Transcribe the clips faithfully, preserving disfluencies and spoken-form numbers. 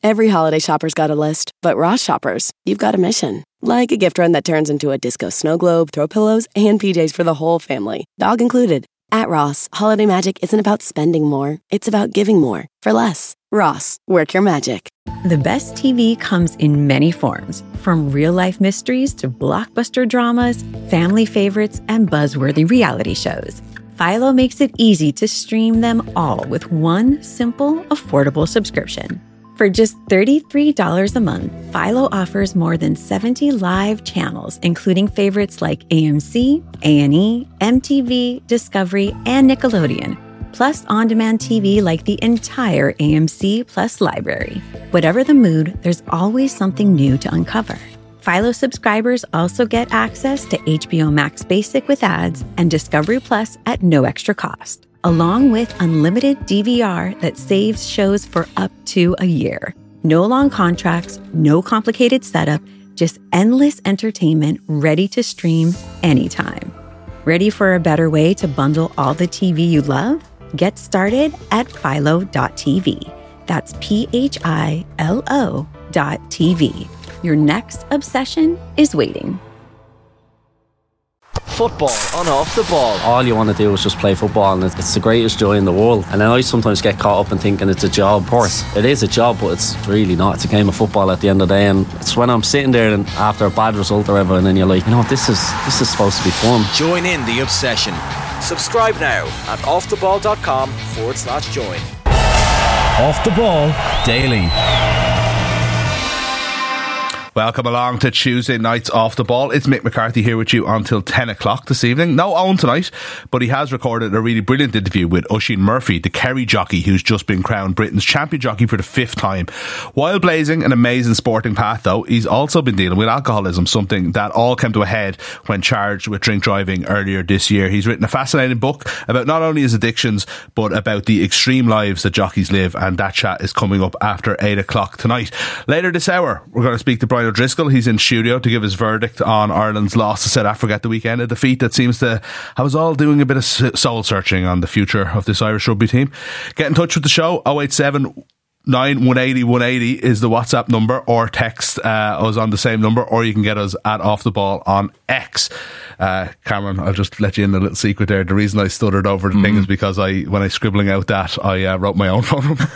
Every holiday shopper's got a list, but Ross shoppers, you've got a mission. Like a gift run that turns into a disco snow globe, throw pillows, and P Js for the whole family, dog included. At Ross, holiday magic isn't about spending more, it's about giving more for less. Ross, work your magic. The best T V comes in many forms, from real-life mysteries to blockbuster dramas, family favorites, and buzzworthy reality shows. Philo makes it easy to stream them all with one simple, affordable subscription. For just thirty-three dollars a month, Philo offers more than seventy live channels, including favorites like A M C, A and E, M T V, Discovery, and Nickelodeon, plus on-demand T V like the entire A M C Plus library. Whatever the mood, there's always something new to uncover. Philo subscribers also get access to H B O Max Basic with ads and Discovery Plus at no extra cost, along with unlimited D V R that saves shows for up to a year. No long contracts, no complicated setup, just endless entertainment ready to stream anytime. Ready for a better way to bundle all the T V you love? Get started at philo dot t v. That's P H I L O dot T V. Your next obsession is waiting. Football on Off the Ball. All you want to do is just play football, and it's the greatest joy in the world. And then I sometimes get caught up in thinking it's a job. Of course, it is a job, but it's really not. It's a game of football at the end of the day, and it's when I'm sitting there and after a bad result or whatever, and then you're like, you know, this is this is supposed to be fun. Join in the obsession. Subscribe now at offtheball.com forward slash join. Off the Ball Daily. Welcome along to Tuesday night's Off the Ball. It's Mick McCarthy here with you until ten o'clock this evening. No Owen tonight, but he has recorded a really brilliant interview with Oisin Murphy, the Kerry jockey who's just been crowned Britain's champion jockey for the fifth time. While blazing an amazing sporting path though, he's also been dealing with alcoholism, something that all came to a head when charged with drink driving earlier this year. He's written a fascinating book about not only his addictions, but about the extreme lives that jockeys live, and that chat is coming up after eight o'clock tonight. Later this hour, we're going to speak to Brian O'Driscoll. He's in studio to give his verdict on Ireland's loss to South Africa at the weekend, a defeat that seems to have us all doing a bit of soul searching on the future of this Irish rugby team. Get in touch with the show. oh eight seven nine one eight oh one eight oh is the WhatsApp number, or text uh, us on the same number, or you can get us at Off the Ball on X. uh, Cameron, I'll just let you in a little secret there. The reason I stuttered over the mm. thing is because I when I scribbling out that I uh, wrote my own phone number.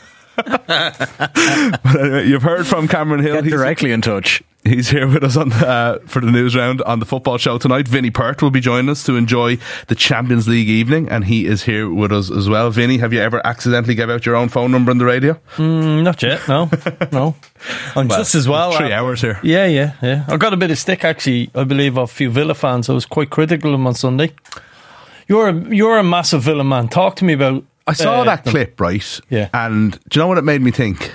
But anyway, you've heard from Cameron Hill. Get he's directly in touch. He's here with us on uh, for the news round on the football show tonight. Vinny Perth will be joining us to enjoy the Champions League evening, and he is here with us as well. Vinny, have you ever accidentally gave out your own phone number on the radio? Mm, not yet, no. no. I'm well, just as well. Three uh, hours here. Yeah, yeah, yeah. I got a bit of stick actually, I believe, of a few Villa fans. I was quite critical of them on Sunday. You're a, you're a massive Villa man. Talk to me about I saw uh, that them. clip, right? Yeah. And do you know what it made me think?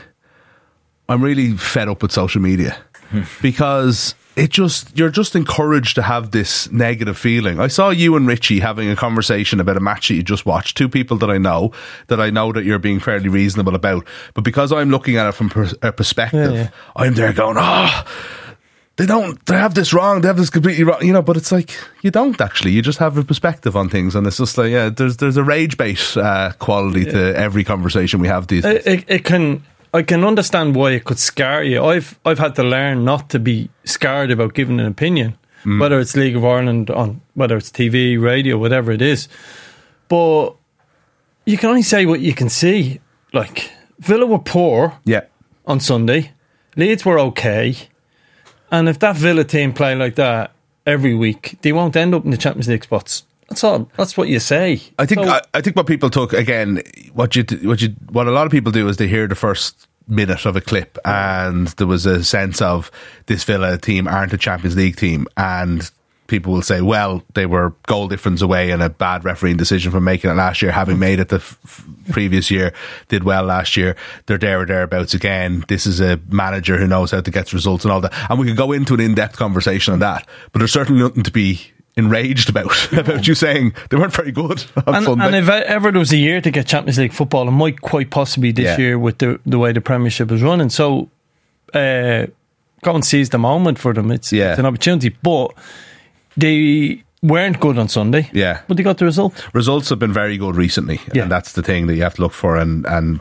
I'm really fed up with social media because it just you're just encouraged to have this negative feeling. I saw you and Richie having a conversation about a match that you just watched. Two people that I know, that I know that you're being fairly reasonable about. But because I'm looking at it from per- a perspective, yeah, yeah. I'm there going, oh, they don't, they have this wrong, they have this completely wrong, you know, but it's like, you don't actually, you just have a perspective on things, and it's just like, yeah, there's there's a rage bait uh, quality yeah. to every conversation we have these days. It, it, it can, I can understand why it could scar you. I've I've had to learn not to be scared about giving an opinion, mm. whether it's League of Ireland, on whether it's T V, radio, whatever it is. But you can only say what you can see. Like, Villa were poor yeah. on Sunday, Leeds were okay. And if that Villa team play like that every week, they won't end up in the Champions League spots. That's all. That's what you say. I think. So, I, I think what people took again, what you what you what a lot of people do is they hear the first minute of a clip, and there was a sense of this Villa team aren't a Champions League team, and people will say, well, they were goal difference away and a bad refereeing decision from making it last year, having made it the f- previous year, did well last year. They're there or thereabouts again. This is a manager who knows how to get results and all that. And we could go into an in-depth conversation on that, but there's certainly nothing to be enraged about, about you saying they weren't very good on and, Sunday. And if ever there was a year to get Champions League football, it might quite possibly this yeah. year with the, the way the Premiership is running. So, uh, go and seize the moment for them. It's, yeah. it's an opportunity, but they weren't good on Sunday. Yeah. But they got the result. Results have been very good recently. Yeah. And that's the thing that you have to look for. And, and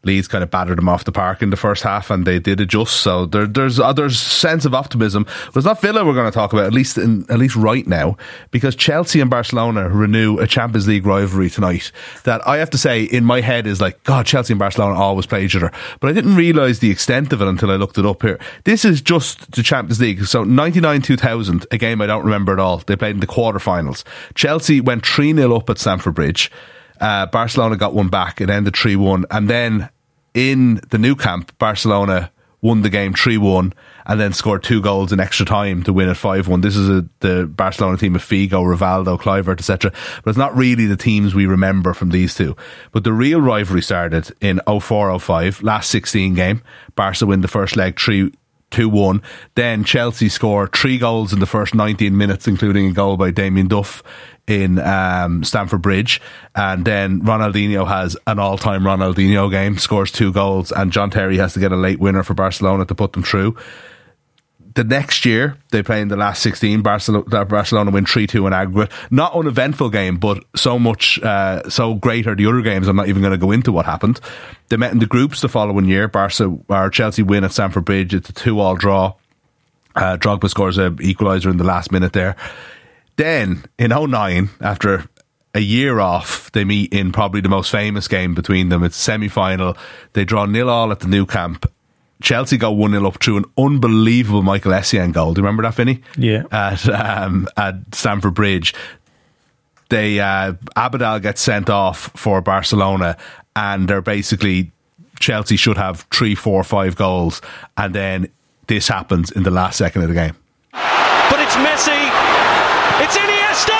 Leeds kind of battered them off the park in the first half, and they did adjust. So there, there's uh, there's sense of optimism. But it's not Villa we're going to talk about, at least in, at least right now, because Chelsea and Barcelona renew a Champions League rivalry tonight that I have to say in my head is like, God, Chelsea and Barcelona always play each other. But I didn't realise the extent of it until I looked it up here. This is just the Champions League. So ninety-nine two thousand, a game I don't remember at all. They played in the quarterfinals. Chelsea went three nil up at Stamford Bridge. Uh, Barcelona got one back. It ended three one. And then in the Nou Camp, Barcelona won the game three one and then scored two goals in extra time to win it five one. This is a, the Barcelona team of Figo, Rivaldo, Kluivert, et cetera. But it's not really the teams we remember from these two. But the real rivalry started in oh four oh five, last sixteen game. Barca win the first leg three two one. Then Chelsea score three goals in the first nineteen minutes, including a goal by Damien Duff in um, Stamford Bridge. And then Ronaldinho has an all-time Ronaldinho game, scores two goals, and John Terry has to get a late winner for Barcelona to put them through. The next year, they play in the last sixteen. Barcelona, Barcelona win three two in aggregate. Not uneventful game, but so much, uh, so great are the other games, I'm not even going to go into what happened. They met in the groups the following year. Barca, or Chelsea win at Stamford Bridge. It's a two all draw. Uh, Drogba scores an equaliser in the last minute there. Then, in oh nine, after a year off, they meet in probably the most famous game between them. It's semi-final. They draw nil all at the Nou Camp. Chelsea got one nil up through an unbelievable Michael Essien goal. Do you remember that, Vinny? Yeah. At, um, at Stamford Bridge. They, uh, Abidal gets sent off for Barcelona, and they're basically, Chelsea should have three, four, five goals, and then this happens in the last second of the game. But it's Messi. It's Iniesta!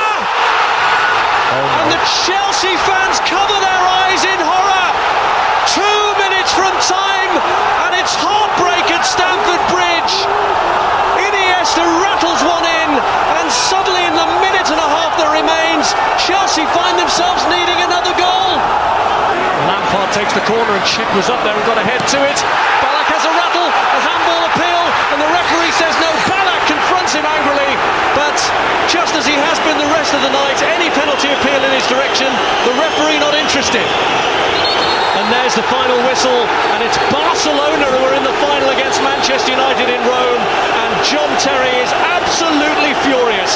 Oh, and the Chelsea fans cover their eyes in horror. Two minutes from time, and it's heartbreak at Stamford Bridge. Iniesta rattles one in, and suddenly in the minute and a half that remains, Chelsea find themselves needing another goal. Lampard takes the corner, and Cech was up there and got ahead to it. Ballack has a rattle, a handball appeal, and the referee says no. Ballack confronts him angrily, but just as he has been the rest of the night, any penalty appeal in his direction, the referee not interested. And there's the final whistle, and it's Barcelona who are in the final against Manchester United in Rome, and John Terry is absolutely furious.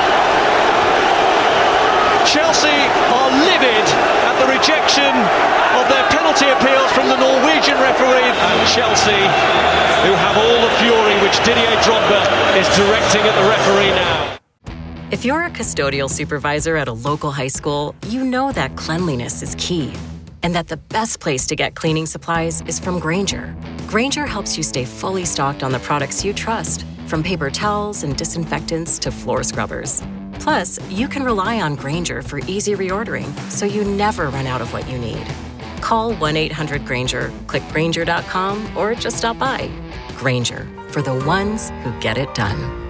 Chelsea are livid at the rejection of their penalty appeals from the Norwegian referee, and Chelsea, who have all the fury which Didier Drogba is directing at the referee now. If you're a custodial supervisor at a local high school, you know that cleanliness is key, and that the best place to get cleaning supplies is from Grainger. Grainger helps you stay fully stocked on the products you trust, from paper towels and disinfectants to floor scrubbers. Plus, you can rely on Grainger for easy reordering, so you never run out of what you need. Call one eight hundred Grainger, click Grainger dot com, or just stop by. Grainger, for the ones who get it done.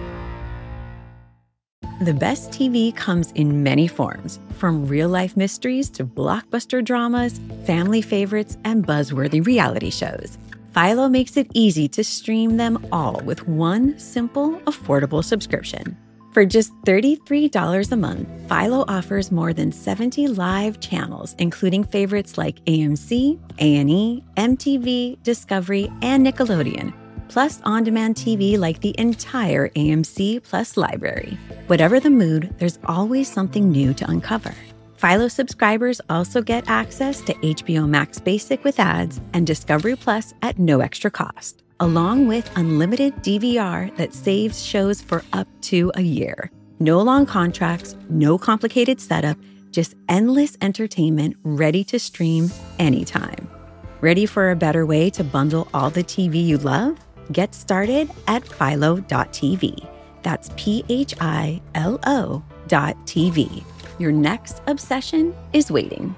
The best T V comes in many forms, from real-life mysteries to blockbuster dramas, family favorites, and buzzworthy reality shows. Philo makes it easy to stream them all with one simple, affordable subscription. For just thirty-three dollars a month, Philo offers more than seventy live channels, including favorites like A M C, A and E, M T V, Discovery, and Nickelodeon, plus on-demand T V like the entire A M C Plus library. Whatever the mood, there's always something new to uncover. Philo subscribers also get access to H B O Max Basic with ads and Discovery Plus at no extra cost, along with unlimited D V R that saves shows for up to a year. No long contracts, no complicated setup, just endless entertainment ready to stream anytime. Ready for a better way to bundle all the T V you love? Get started at philo dot t v. That's P H I L O dot T V. Your next obsession is waiting.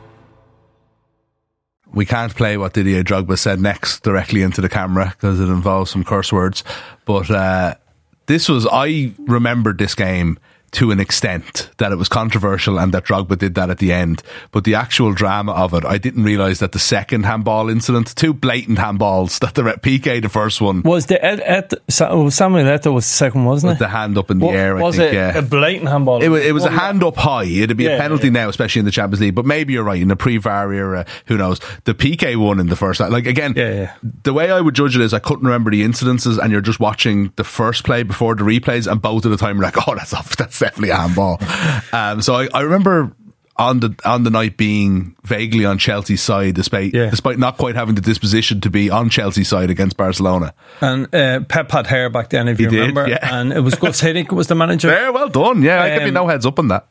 We can't play what Didier Drogba said next directly into the camera because it involves some curse words. But uh, this was, I remembered this game to an extent that it was controversial and that Drogba did that at the end. But the actual drama of it, I didn't realise that the second handball incident, two blatant handballs, that the Piqué, the first one. Was the Ed, Ed, Samuel Eto'o was the second, wasn't it? With the hand up in the what, air, I was think, it yeah. a blatant handball? It was, it was what a hand up high. It'd be yeah, a penalty yeah. now, especially in the Champions League. But maybe you're right, in the pre-V A R era, who knows. The Piqué one in the first, like again, yeah, yeah. the way I would judge it is I couldn't remember the incidences, and you're just watching the first play before the replays, and both of the time you're like, oh, that's off, that's definitely a handball. um, so I, I remember on the on the night being vaguely on Chelsea's side, despite yeah. despite not quite having the disposition to be on Chelsea's side against Barcelona. And uh, Pep had hair back then, if he you did, remember. Yeah. And it was Gus Hiddink was the manager. Yeah, well done. Yeah, um, I give you no heads up on that.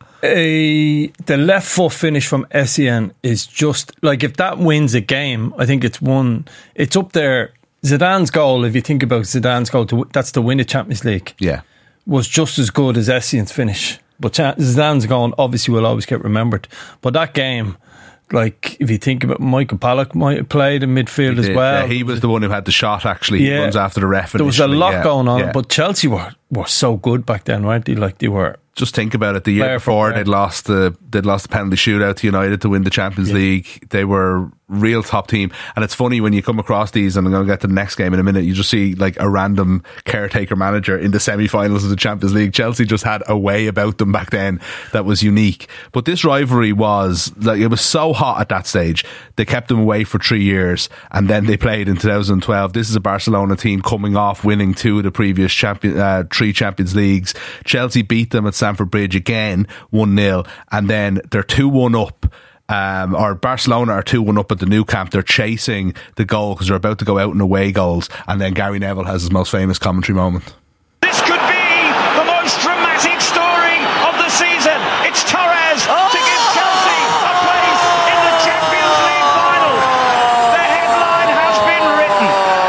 A, the left foot finish from Essien is just like, if that wins a game, I think it's won. It's up there. Zidane's goal, if you think about Zidane's goal, to, that's to win the Champions League. Yeah, was just as good as Essien's finish. But Zidane's goal obviously will always get remembered. But that game, like, if you think about Michael Pallock, might have played in midfield he as did. well. Yeah, he was the one who had the shot. Actually, yeah. He runs after the ref. There was a lot yeah. going on, yeah. but Chelsea were were so good back then, weren't they? Like they were. Just think about it. The year before, they'd lost the they'd lost the penalty shootout to United to win the Champions yeah. League. They were real top team, and it's funny when you come across these, and I'm going to get to the next game in a minute, you just see like a random caretaker manager in the semi-finals of the Champions League. Chelsea just had a way about them back then that was unique. But this rivalry was like, it was so hot at that stage. They kept them away for three years, and then they played in two thousand twelve. This is a Barcelona team coming off winning two of the previous champion, uh, three Champions Leagues. Chelsea beat them at Stamford Bridge again, one nil, and then they're two one up. Um, or Barcelona are two one up at the Nou Camp. They're chasing the goal because they're about to go out in away goals, and then Gary Neville has his most famous commentary moment. This could be the most dramatic story of the season. It's Torres oh! to give Chelsea a place in the Champions League final. The headline has been written.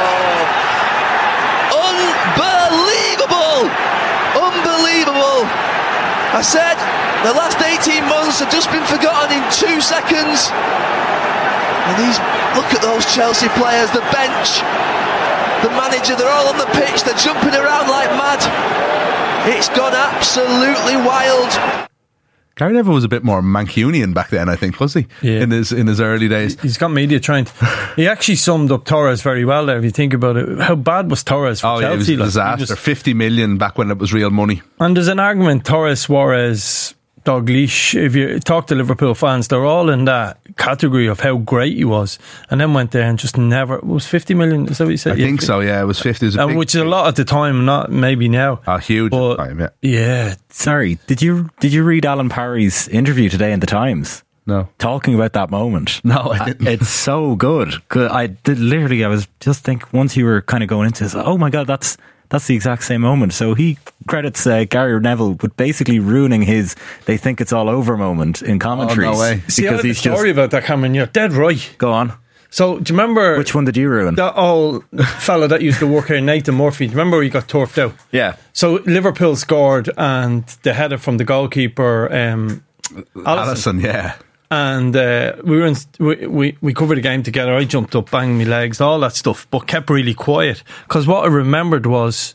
Unbelievable! Unbelievable! I said the last eighteen months have just been forgotten in two seconds. And these, look at those Chelsea players, the bench, the manager, they're all on the pitch, they're jumping around like mad. It's gone absolutely wild. Gary Neville was a bit more Mancunian back then, I think, was he? Yeah. In his in his early days. He's got media trained. He actually summed up Torres very well there, if you think about it. How bad was Torres for oh, Chelsea? Yeah, it was a like, disaster. was, fifty million back when it was real money. And there's an argument, Torres, Suarez, Dalglish, if you talk to Liverpool fans, they're all in that category of how great he was, and then went there and just never. It was fifty million, is that what you said? I yeah, think so, yeah, it was fifty. It was a and big, which is a lot at the time, not maybe now. Oh, huge but, at the time, yeah. Yeah. Sorry, did you did you read Alan Parry's interview today in the Times? No. Talking about that moment. No, I didn't. It's so good. I did, literally, I was just think once you were kind of going into this, oh my God, that's That's the exact same moment. So he credits uh, Gary Neville with basically ruining his "they think it's all over" moment in commentaries. Oh, no way. See, I have a story just, about that, Cameron. You're dead right. Go on. So, do you remember... Which one did you ruin? That old fella that used to work here, Nathan Murphy. Do you remember he got turfed out? Yeah. So, Liverpool scored, and the header from the goalkeeper, um, Alisson, yeah. And uh, we were in, we, we we covered the game together. I jumped up, banged my legs, all that stuff, but kept really quiet. Because what I remembered was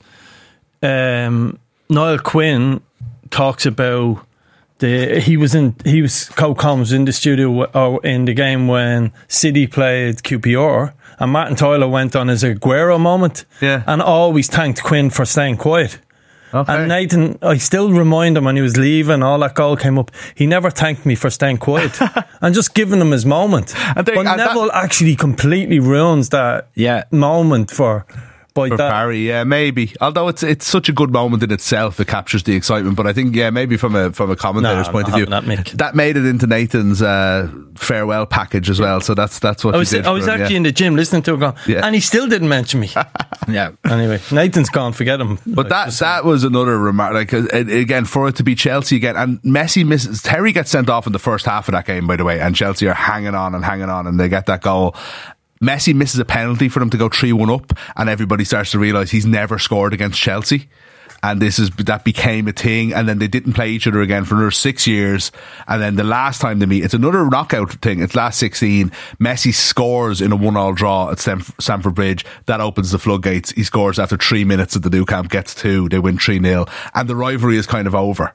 um, Niall Quinn talks about the he was in he was co-com was in the studio or in the game when City played Q P R, and Martin Tyler went on his Aguero moment, yeah, and always thanked Quinn for staying quiet. Okay. And Nathan, I still remind him when he was leaving, all that goal came up, he never thanked me for staying quiet and just giving him his moment. And they, but and Neville that, actually completely ruins that yeah. moment for... By for that. Barry, yeah, maybe. Although it's it's such a good moment in itself, it captures the excitement. But I think, yeah, maybe from a from a commentator's no, point of view, that, that made it into Nathan's uh, farewell package as well. So that's that's what I was. You did I was him, actually yeah. in the gym listening to it, going, yeah. and he still didn't mention me. yeah. Anyway, Nathan's gone. Forget him. But like, that that was another remark. Like again, for it to be Chelsea again, and Messi misses. Terry gets sent off in the first half of that game, by the way, and Chelsea are hanging on and hanging on, and they get that goal. Messi misses a penalty for them to go three one up, and everybody starts to realise he's never scored against Chelsea, and this is that became a thing. And then they didn't play each other again for another six years, and then the last time they meet, it's another knockout thing. It's last sixteen. Messi scores in a one all draw at Stamford Bridge. That opens the floodgates. He scores after three minutes at the Nou Camp, gets two. They win three nil, and the rivalry is kind of over.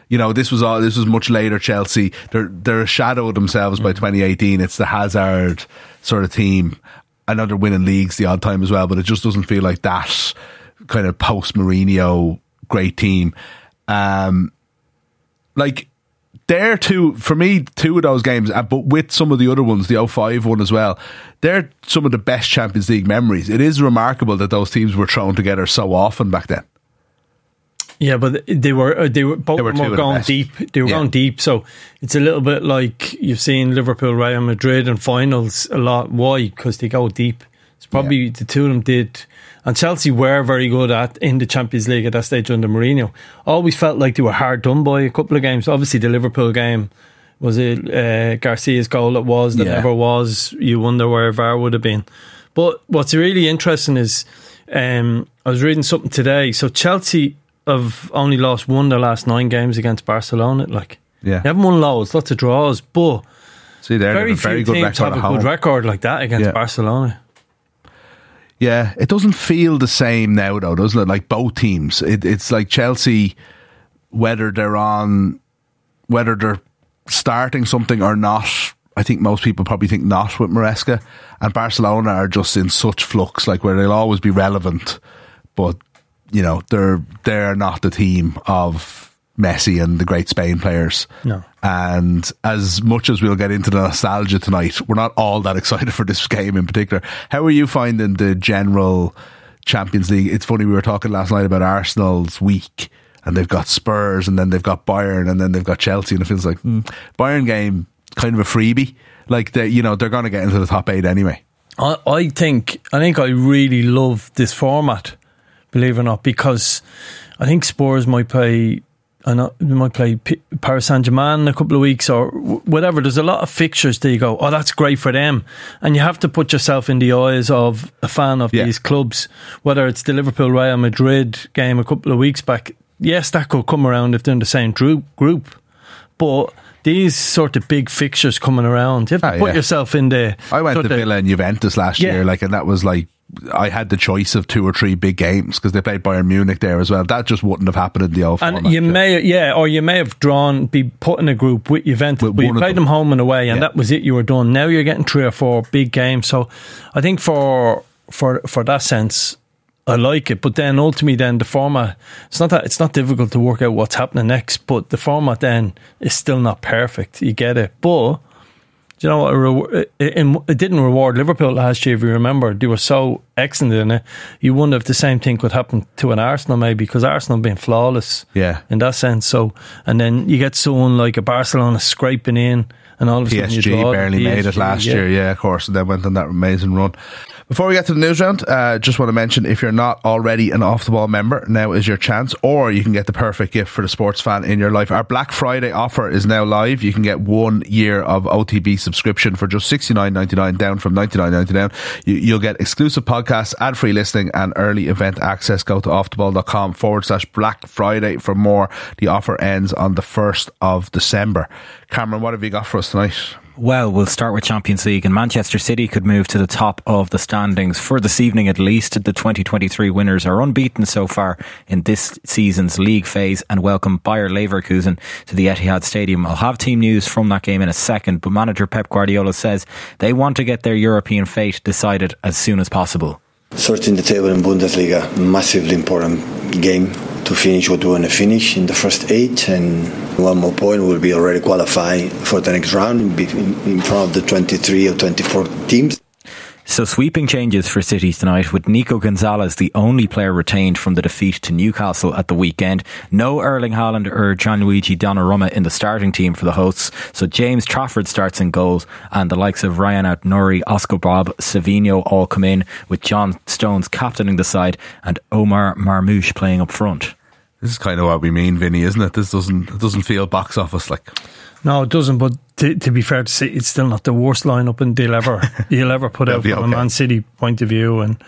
You know, this was all. This was much later. Chelsea, they're they're a shadow of themselves by twenty eighteen. It's the Hazard sort of team. I know they're winning leagues the odd time as well, but it just doesn't feel like that kind of post Mourinho great team. Um, like they're two for me, two of those games, uh, but with some of the other ones, the oh five one as well. They're some of the best Champions League memories. It is remarkable that those teams were thrown together so often back then. Yeah, but they were they were both they were, were going deep. They were yeah. going deep, so it's a little bit like you've seen Liverpool, Real Madrid in finals a lot. Why? Because they go deep. It's probably yeah. the two of them did, and Chelsea were very good at in the Champions League at that stage under Mourinho. Always felt like they were hard done by a couple of games. Obviously, the Liverpool game was it uh, Garcia's goal. It was that yeah. never was. You wonder where V A R would have been. But what's really interesting is um, I was reading something today. So Chelsea have only lost one of the last nine games against Barcelona. Like, yeah. they haven't won loads, lots of draws, but see, there very, very few good teams have a good record like that against yeah. Barcelona. Yeah, it doesn't feel the same now, though, doesn't it? Like both teams, it, it's like Chelsea, whether they're on, whether they're starting something or not. I think most people probably think not with Maresca, and Barcelona are just in such flux, like where they'll always be relevant, but you know, they're they're not the team of Messi and the great Spain players. No. And as much as we'll get into the nostalgia tonight, we're not all that excited for this game in particular. How are you finding the general Champions League? It's funny, we were talking last night about Arsenal's week, and they've got Spurs, and then they've got Bayern, and then they've got Chelsea, and it feels like mm, Bayern game kind of a freebie. Like they, you know, they're going to get into the top eight anyway. I, I think I think I really love this format, believe it or not, because I think Spurs might play, I know, they might play P- Paris Saint-Germain in a couple of weeks or whatever. There's a lot of fixtures that you go, oh, that's great for them. And you have to put yourself in the eyes of a fan of yeah. these clubs, whether it's the Liverpool Real Madrid game a couple of weeks back. Yes, that could come around if they're in the same group, group. But these sort of big fixtures coming around, you have to ah, put yeah. yourself in there. I went to Villa and Juventus last yeah. year, like, and that was like, I had the choice of two or three big games because they played Bayern Munich there as well. That just wouldn't have happened in the old and format. you may, yeah, or you may have drawn, be put in a group with Juventus, with but you played them. them home and away, and yeah. that was it. You were done. Now you're getting three or four big games. So I think for for for that sense, I like it. But then ultimately, then the format, it's not that it's not difficult to work out what's happening next. But the format then is still not perfect. You get it, but. Do you know what? It, it, it didn't reward Liverpool last year, if you remember. They were so excellent in it. You wonder if the same thing could happen to an Arsenal, maybe, because Arsenal have been flawless yeah. in that sense. So, and then you get someone like a Barcelona scraping in, and all of a sudden P S G you draw barely P S G, made it last yeah. year, yeah, of course, and then went on that amazing run. Before we get to the news round, uh, just want to mention, if you're not already an Off The Ball member, now is your chance, or you can get the perfect gift for the sports fan in your life. Our Black Friday offer is now live. You can get one year of O T B subscription for just sixty-nine ninety-nine, down from ninety-nine ninety-nine. You, you'll get exclusive podcasts, ad-free listening, and early event access. Go to offtheball.com forward slash Black Friday for more. The offer ends on the first of December. Cameron, what have you got for us tonight? Well, we'll start with Champions League, and Manchester City could move to the top of the standings for this evening at least. The twenty twenty-three winners are unbeaten so far in this season's league phase and welcome Bayer Leverkusen to the Etihad Stadium. I'll have team news from that game in a second, but manager Pep Guardiola says they want to get their European fate decided as soon as possible. Sorting the table in Bundesliga, massively important game to finish what we want to finish in the first eight, and one more point will be already qualified for the next round in front of the twenty-three or twenty-four teams. So sweeping changes for City tonight, with Nico Gonzalez the only player retained from the defeat to Newcastle at the weekend. No Erling Haaland or Gianluigi Donnarumma in the starting team for the hosts. So James Trafford starts in goals, and the likes of Ryan Out-Nouri, Oscar Bob, Savinho all come in, with John Stones captaining the side and Omar Marmoush playing up front. This is kind of what we mean, Vinny, isn't it? This doesn't it doesn't feel box office like. No, it doesn't. But to, to be fair to say, it's still not the worst lineup and they'll ever you'll ever put out from okay. a Man City point of view. And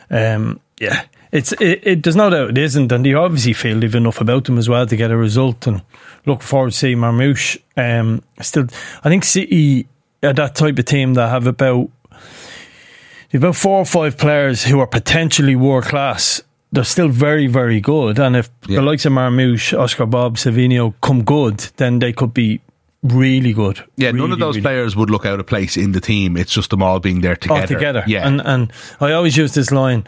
um, yeah, it's it, it. There's no doubt it isn't, and they obviously feel they've enough about them as well to get a result. And look forward to seeing Marmoush. Um, still, I think City are that type of team that have about about four or five players who are potentially world class. they're still very, very good. And if yeah. the likes of Marmouche, Oscar Bob, Savinho come good, then they could be really good. Yeah, really, none of those really players would look out of place in the team. It's just them all being there together. All together. Yeah. And, and I always use this line,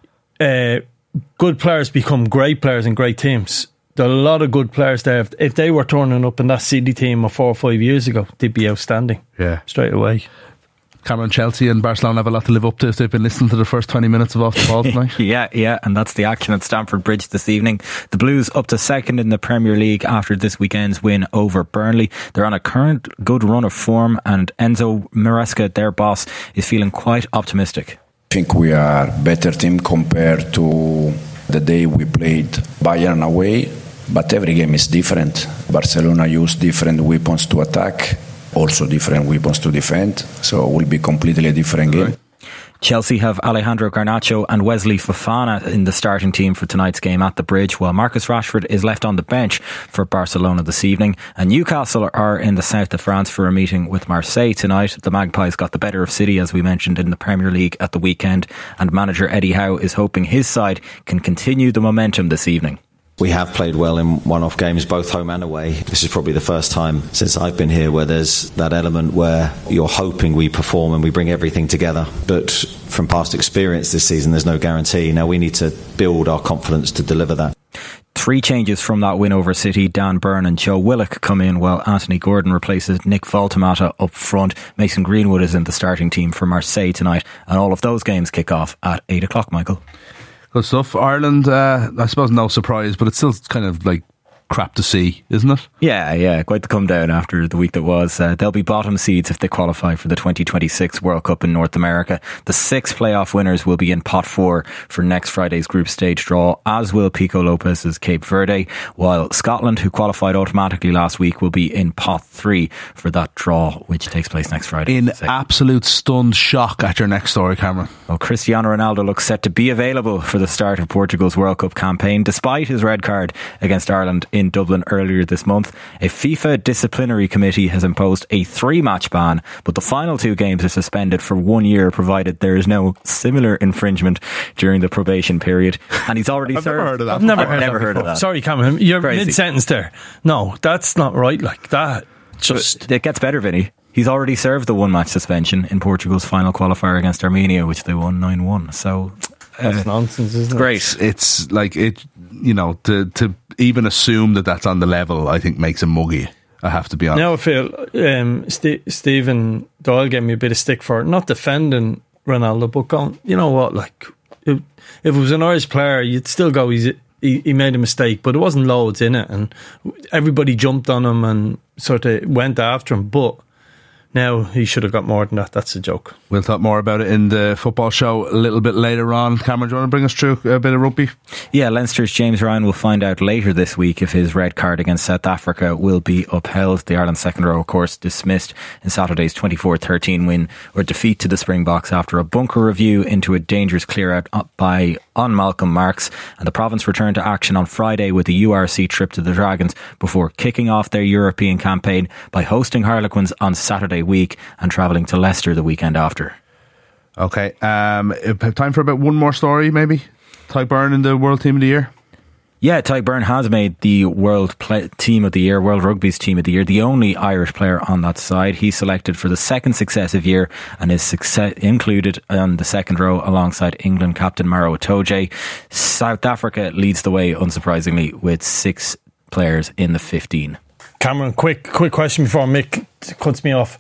uh, good players become great players in great teams. There are a lot of good players there. If, if they were turning up in that City team of four or five years ago, they'd be outstanding. Yeah. Straight away. Cameron, Chelsea and Barcelona have a lot to live up to if they've been listening to the first twenty minutes of Off the Ball tonight. yeah, yeah, and that's the action at Stamford Bridge this evening. The Blues up to second in the Premier League after this weekend's win over Burnley. They're on a current good run of form, and Enzo Maresca, their boss, is feeling quite optimistic. I think we are a better team compared to the day we played Bayern away, but every game is different. Barcelona use different weapons to attack, also different weapons to defend, so it will be completely a different game. Right. Chelsea have Alejandro Garnacho and Wesley Fofana in the starting team for tonight's game at the Bridge, while Marcus Rashford is left on the bench for Barcelona this evening. And Newcastle are in the south of France for a meeting with Marseille tonight. The Magpies got the better of City, as we mentioned, in the Premier League at the weekend, and manager Eddie Howe is hoping his side can continue the momentum this evening. We have played well in one-off games, both home and away. This is probably the first time since I've been here where there's that element where you're hoping we perform and we bring everything together. But from past experience this season, there's no guarantee. Now we need to build our confidence to deliver that. Three changes from that win over City. Dan Burn and Joe Willock come in while Anthony Gordon replaces Nick Voltemata up front. Mason Greenwood is in the starting team for Marseille tonight, and all of those games kick off at eight o'clock, Michael. Good stuff. Ireland, uh, I suppose no surprise, but it's still kind of like crap to see, isn't it? Yeah, yeah, quite the come down after the week that was. Uh, they'll be bottom seeds if they qualify for the twenty twenty-six World Cup in North America. The six playoff winners will be in pot four for next Friday's group stage draw, as will Pico Lopez's Cape Verde, while Scotland, who qualified automatically last week, will be in pot three for that draw, which takes place next Friday. In absolute stunned shock at your next story, Cameron. Well, Cristiano Ronaldo looks set to be available for the start of Portugal's World Cup campaign, despite his red card against Ireland in Dublin earlier this month. A FIFA disciplinary committee has imposed a three-match ban, but the final two games are suspended for one year, provided there is no similar infringement during the probation period. And he's already I've served. Never heard of that. I've never, I've heard, never that heard of that. Sorry, Cameron, you're Crazy. mid-sentence there. No, that's not right. Like that. Just but it gets better, Vinny. He's already served the one-match suspension in Portugal's final qualifier against Armenia, which they won nine one. So that's uh, nonsense, isn't it? Great. It's like it. You know, to to even assume that that's on the level, I think makes him muggy. I have to be honest. Now I feel um, St- Stephen Doyle gave me a bit of stick for not defending Ronaldo, but going, you know what? Like, if, if it was an Irish player, you'd still go, he's, he he made a mistake, but it wasn't loads in it, and everybody jumped on him and sort of went after him. But now he should have got more than that. That's a joke. We'll talk more about it in the football show a little bit later on. Cameron, do you want to bring us through a bit of rugby? Yeah, Leinster's James Ryan will find out later this week if his red card against South Africa will be upheld. The Ireland second row, of course, dismissed in Saturday's twenty-four thirteen win or defeat to the Springboks after a bunker review into a dangerous clear-out by on Malcolm Marks. And the province returned to action on Friday with a U R C trip to the Dragons before kicking off their European campaign by hosting Harlequins on Saturday week and travelling to Leicester the weekend after. Okay, um, time for about one more story, maybe. Ty Byrne in the World Team of the Year. Yeah, Ty Byrne has made the World play- Team of the Year, World Rugby's Team of the Year, the only Irish player on that side. He's selected for the second successive year and is success- included on the second row alongside England captain Maro Itoje. South Africa leads the way, unsurprisingly, with six players in the fifteen. Cameron, quick quick question before Mick cuts me off.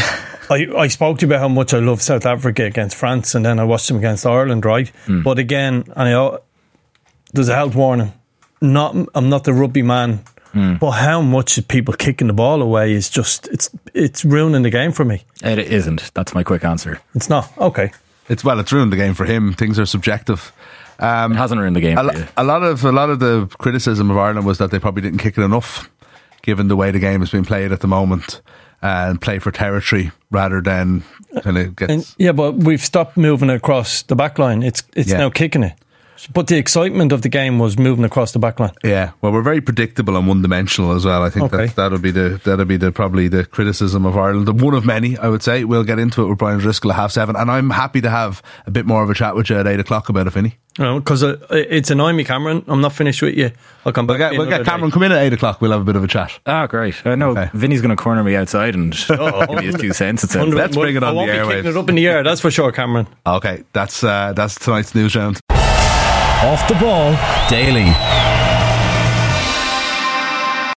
I, I spoke to you about how much I love South Africa against France, and then I watched them against Ireland, right? Mm. But again, and I, there's a health warning. Not, I'm not the rugby man, mm. but how much people kicking the ball away is just it's it's ruining the game for me. It isn't. That's my quick answer. It's not. Okay. It's well, it's ruined the game for him. Things are subjective. Um, it hasn't ruined the game. A, for you. a lot of a lot of the criticism of Ireland was that they probably didn't kick it enough, given the way the game is being played at the moment, and play for territory rather than kind of get. And, yeah, but we've stopped moving across the back line. It's it's yeah. now kicking it. But the excitement of the game was moving across the back line. Yeah, well, we're very predictable and one-dimensional as well. I think Okay. that that'll be the that'll be the probably the criticism of Ireland, one of many, I would say. We'll get into it with Brian Driscoll at half seven, and I'm happy to have a bit more of a chat with you at eight o'clock about it, Finney. Because uh, it's annoying me, Cameron. I'm not finished with you. I'll come back. We'll get, we'll get Cameron come in at eight o'clock. We'll have a bit of a chat. Ah, great. I know Okay. Vinny's going to corner me outside and Oh. give me his two cents. It sounds. Let's bring it I on the won't be kicking airwaves. it up in the air, that's for sure, Cameron. Okay, that's uh, that's tonight's news round. Off the Ball Daily.